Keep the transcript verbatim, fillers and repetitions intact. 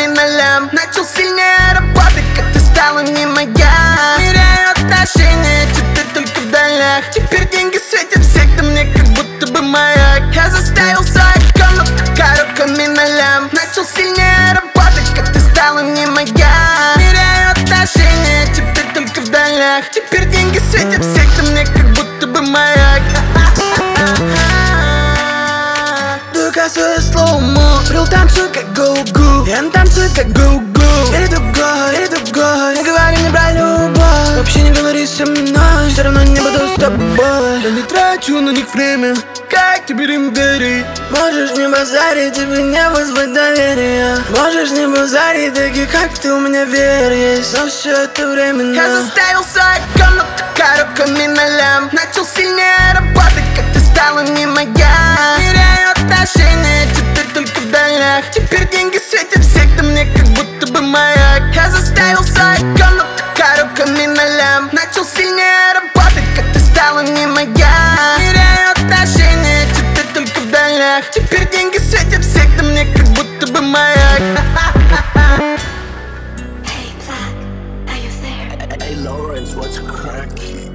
навыками нулям. Начал сильнее работать, как ты стала не моя. Теряю отношения, теперь только в долях. Теперь деньги светят всех, да мне как будто бы маяк. Я заставил свою комнату коробками нулям. Начал сильнее работать, как ты стала не моя. Теряю отношения, теперь только в долях. Теперь деньги светят всех, да мне как будто бы маяк. Дука свое слоумо, рил танцуй как гоу-гу. Я танцую как гоу-гу. Или другой, или другой. Не говори мне про любовь, вообще не говори со мной. Все равно не буду с тобой. Я не трачу на них время, как теперь им верить? Можешь не базарить, тебе не вызвать доверия. Можешь не базарить, такие как ты, у меня вера есть. Но все это временно. Я заставил свою комнату коробками нулям. Начал сильнее работать, как ты стала не моя. Теряю отношения, теперь только в долях. Теперь деньги светят всех, да мне как будто бы маяк. Я заставил свою комнату коробками нулям. Начал сильнее работать, как ты стала не моя. Теряю отношения, теперь только в долях. Теперь деньги светят всех, да мне как будто бы маяк. Hey, Black, are you there? Hey Lawrence, what's cracking?